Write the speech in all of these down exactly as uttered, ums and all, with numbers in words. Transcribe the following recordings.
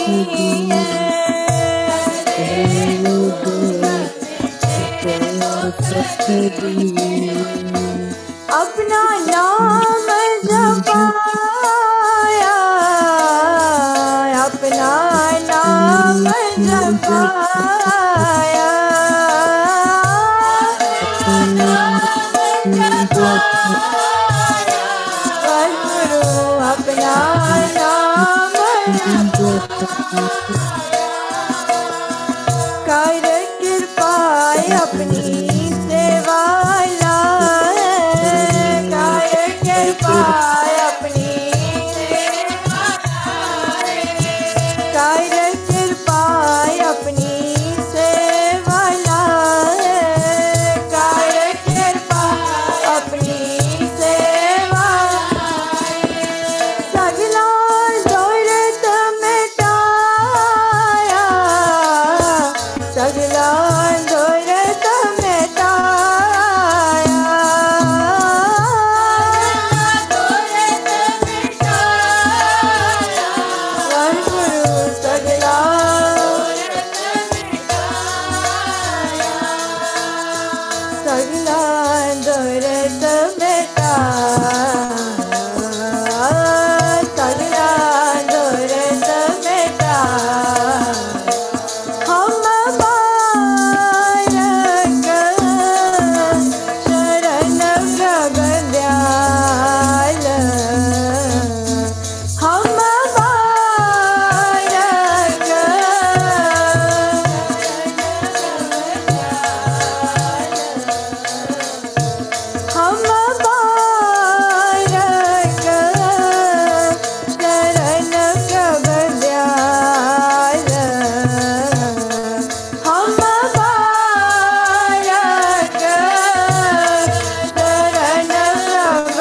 लिए अपना नाम जपाया, अपना नाम जपाया, गुरु अपना नाम कर कृपा अपनी सेवा लाए, कर कृपा अपनी सेवा लाए, कर कृपा अपनी सेवा लाए, कर कृपा अपनी सेवा लाए, सगला दौलत मिटाया, सगला दौलत मिटाया, दौलत मिटाया, गुरु सगला दौलत मिटाया, सगला दौलत मिटाया, सगला दौलत मिटाया, हम बालक शरण प्रभ दयाल, हम बालक हम बालक शरण प्रभ दयाल, हम बालक शरण प्रभ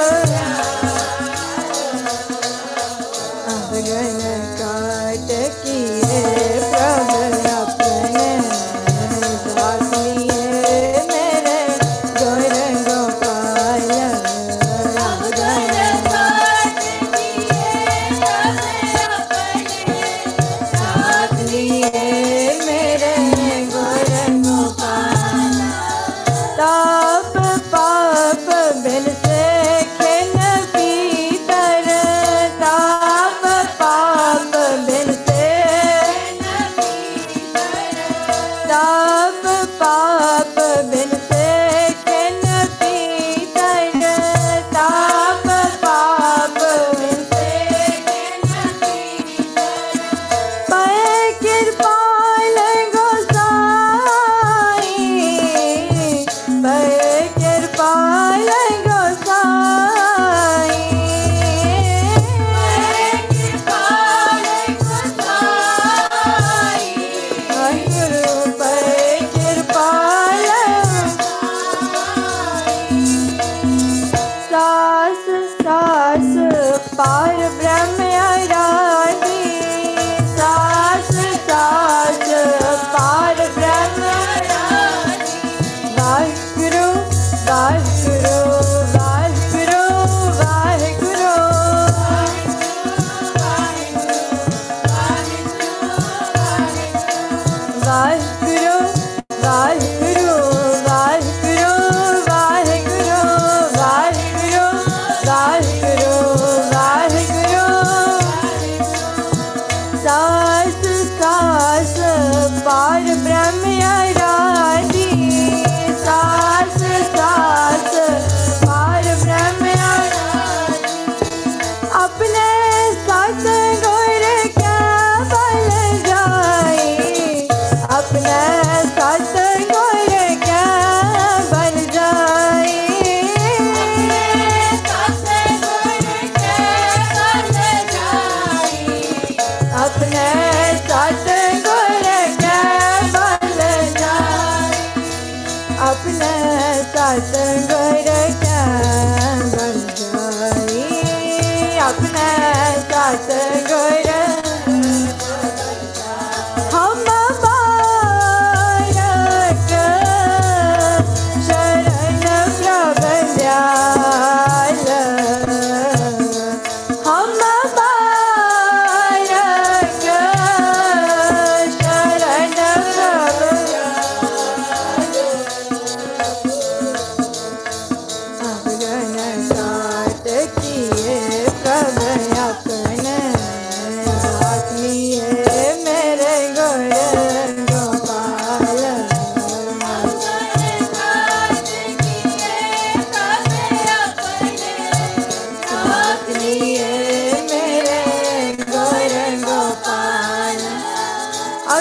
अवगन काट किए प्रभ अपने दास लिए मेरे गुर गोपाल, अवगन काट किए प्रभ अपने दास लिए मेरे गुर गोपाल, ताप पाप बिन से खिन पीतर, ताप पाप बिन से ताप पाप बिन से खिन पीतर, ताप पाप बिन से खिन पीतर, पै कृपाल गोसाई, पै कृपाल गोसाई, पै कृपाल गोसाई, गुरु पै कृपाल सास सास पार ब्रह्म आराधी, सास सास पार ब्रह्म आराधी, वाहिगुरु वाहिगुरु वाहिगुरु वाहिगुरु, वाहिगुरु वाहिगुरु वाहिगुरु वाहिगुरु वाहिगुरु वाहिगुरु वाहिगुरु, सास सास पार ब्रह्म आराधी, सास सास पार ब्रह्म आराधी, अपने सास गुर क्या बल जाई, अपने सास गुर क्या बल जाई, सास गुर क्या बल जाई, अपने सास गुर क्या बल जाई।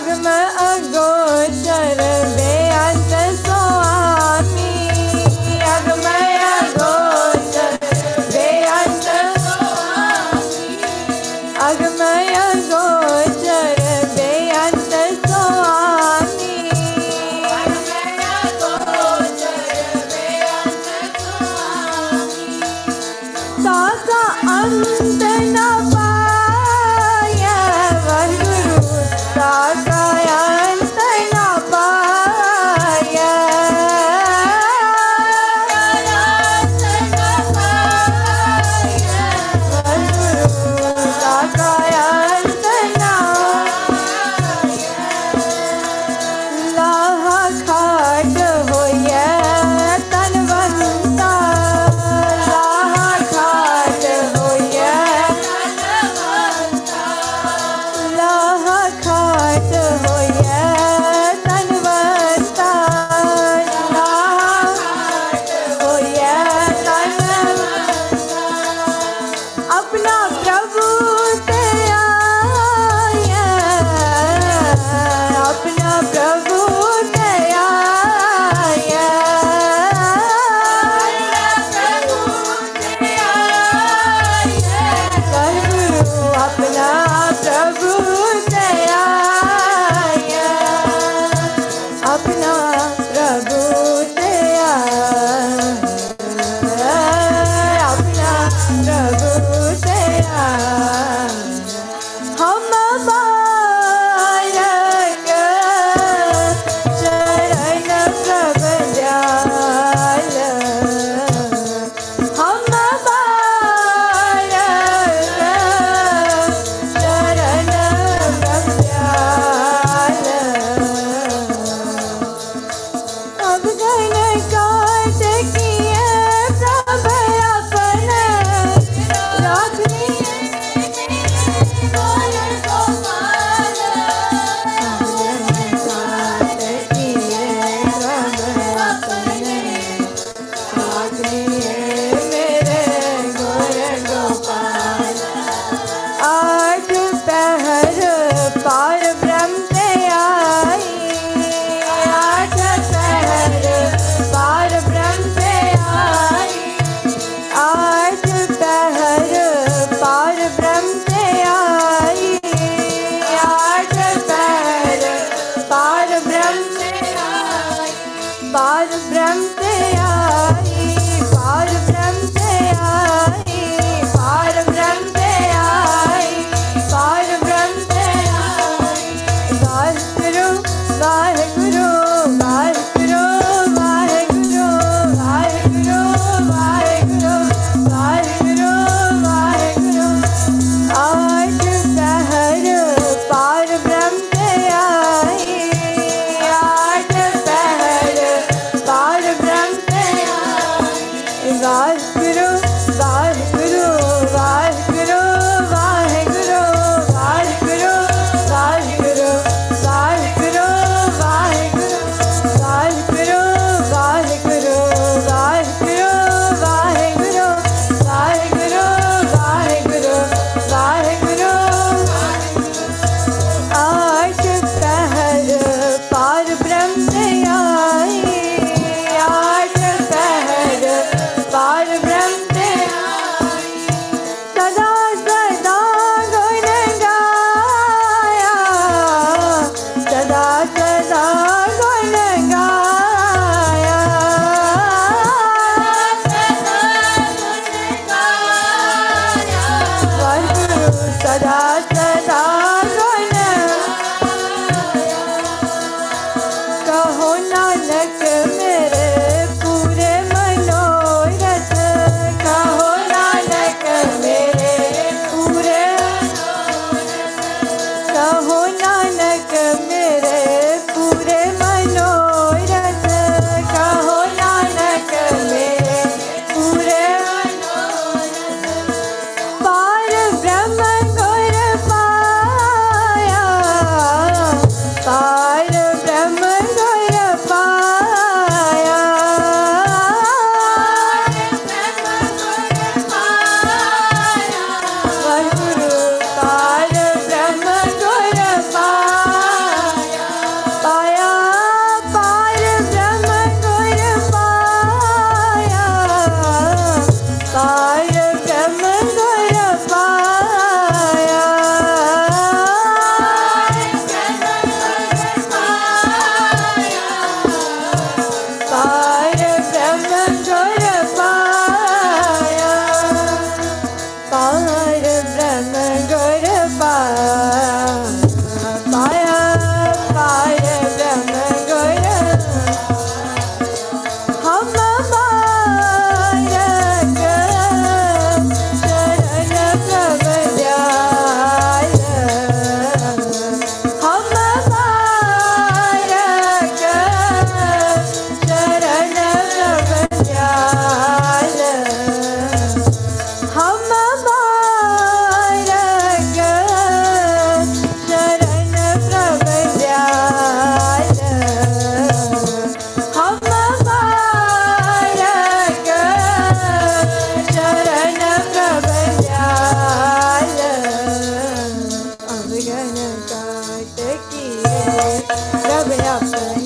अगम अगोचर बेअंत स्वामी अगम अगोचर बेअंत स्वामी अगम अगोचर बेअंत स्वामी अगम अगोचर बेअंत स्वामी सासा अंत न पाय वरगुरु सासा अंत संकट किए, जब अपने